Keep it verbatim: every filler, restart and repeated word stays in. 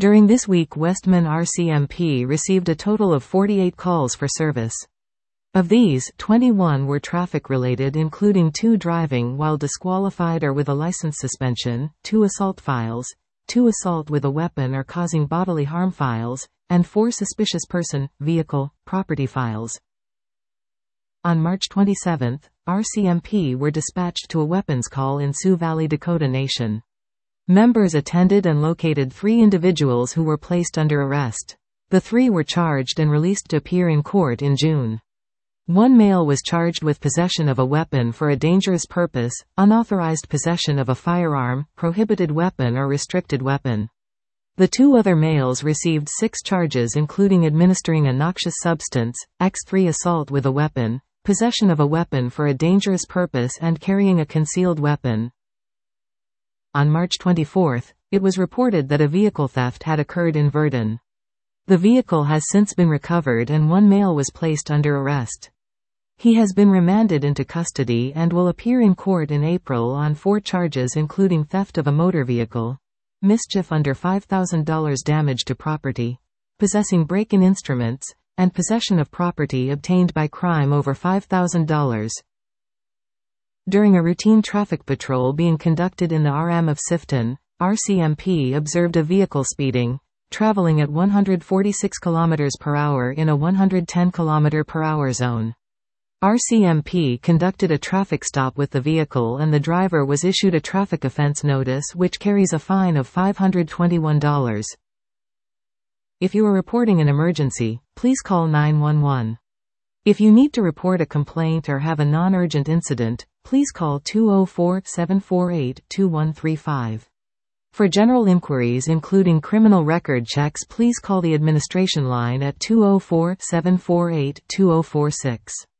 During this week, Westman R C M P received a total of forty-eight calls for service. Of these, twenty-one were traffic-related, including two driving while disqualified or with a license suspension, two assault files, two assault with a weapon or causing bodily harm files, and four suspicious person, vehicle, property files. On March twenty-seventh, R C M P were dispatched to a weapons call in Sioux Valley, Dakota Nation. Members attended and located three individuals who were placed under arrest. The three were charged and released to appear in court in June. One male was charged with possession of a weapon for a dangerous purpose, unauthorized possession of a firearm, prohibited weapon or restricted weapon. The two other males received six charges, including administering a noxious substance, X three assault with a weapon, possession of a weapon for a dangerous purpose and carrying a concealed weapon. On March twenty-fourth, it was reported that a vehicle theft had occurred in Verdun. The vehicle has since been recovered and one male was placed under arrest. He has been remanded into custody and will appear in court in April on four charges, including theft of a motor vehicle, mischief under five thousand dollars, damage to property, possessing break-in instruments, and possession of property obtained by crime over five thousand dollars. During a routine traffic patrol being conducted in the R M of Sifton, R C M P observed a vehicle speeding, traveling at one hundred forty-six kilometers per hour in a one hundred ten kilometers per hour zone. R C M P conducted a traffic stop with the vehicle and the driver was issued a traffic offense notice which carries a fine of five hundred twenty-one dollars. If you are reporting an emergency, please call nine one one. If you need to report a complaint or have a non-urgent incident, please call two oh four, seven four eight, two one three five. For general inquiries including criminal record checks, please call the administration line at two oh four, seven four eight, two oh four six.